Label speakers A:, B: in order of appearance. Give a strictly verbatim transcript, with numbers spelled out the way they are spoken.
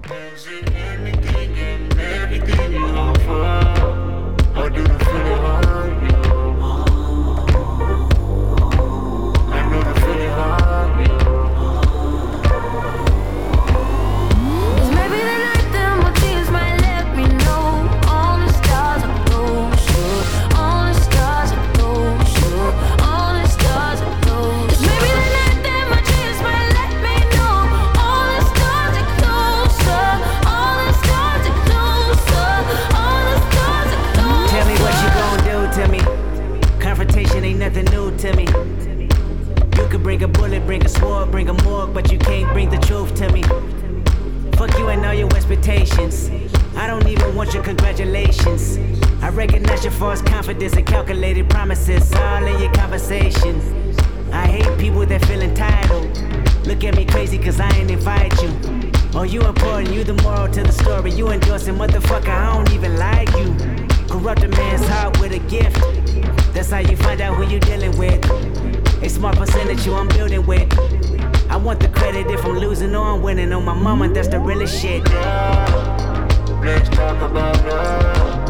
A: Is it anything and everything you offer? Or do the feeling hurt me? I know the feeling hurt me.
B: Cause maybe the night that my tears might let me know all the stars are close, all the stars are close, all the stars are close. Cause maybe the night that my tears might let me know all the stars are closer, all the stars are closer, all the stars are closer.
C: Tell me what you gon' do to me. Confrontation ain't nothing new to me. You could bring a bullet, bring a sword, bring a morgue, but you can't bring the truth to me. Fuck you and all your expectations. I don't even want your congratulations. I recognize your false confidence and calculated promises all in your conversation. I hate people that feel entitled. Look at me crazy cause I ain't invite you. Oh, you important, you the moral to the story. You endorsing, motherfucker, I don't even like you. Corrupt a man's heart with a gift. That's how you find out who you dealing with. A smart percentage you I'm building with. I want the credit if I'm losing or I'm winning. On my mama, that's the realest shit.
A: Let's talk about love.